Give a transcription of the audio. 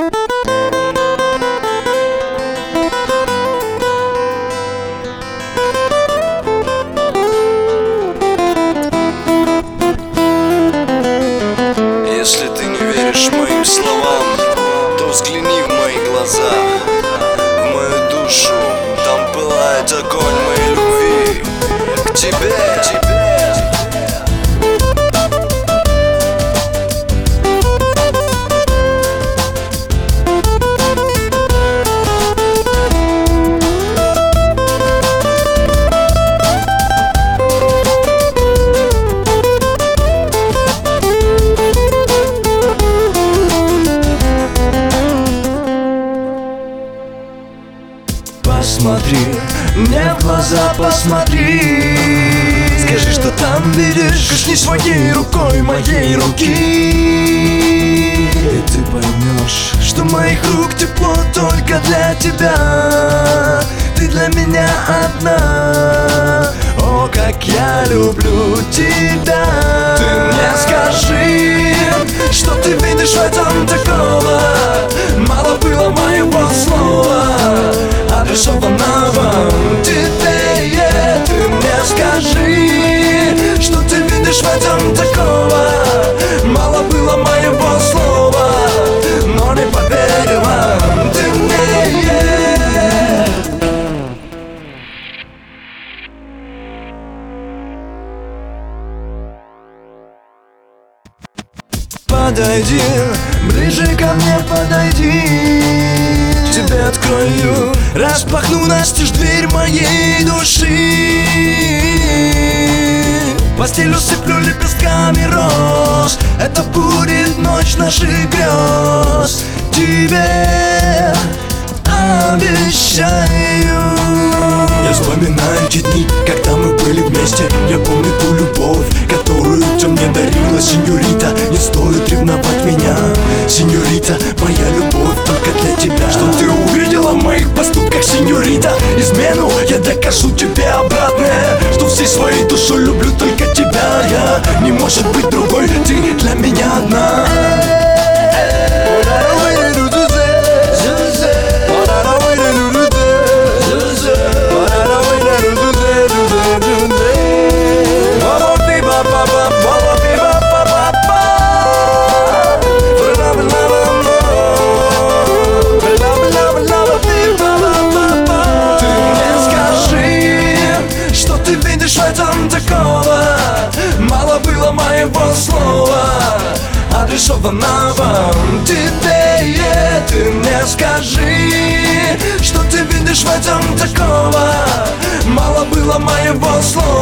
Если ты не веришь моим словам, то взгляни в мои глаза, в мою душу. Там пылает огонь моей любви к тебе. Посмотри мне в глаза, посмотри. Скажи, что там видишь. Коснись своей рукой моей руки, и ты поймешь, что моих рук тепло только для тебя. Ты для меня одна. О, как я люблю тебя. Ты мне скажи, что ты видишь в этом такого. Мало было моего слова, адресованного тебе. Ты мне скажи, что ты видишь в этом такого. Мало было моего слова, но не поверила ты мне. Подойди, ближе ко мне подойди. Тебе открою, распахну настежь дверь моей души. Постель усыплю лепестками роз. Это будет ночь наших грез. Тебе обещаю. Я вспоминаю те дни, когда мы были вместе. Я помню ту любовь, которую ты мне дарила, сеньорита. Не стоит ревновать меня, сеньорита. Моя любовь только для тебя. Что ты увидела в моих поступках, сеньорита? Измену я докажу тебе обратное, что всей своей душой люблю только тебя. Я не может быть другой, ты для меня одна. Мало было моего слова, адресованного тебе. Ты мне скажи, что ты видишь в этом такого. Мало было моего слова.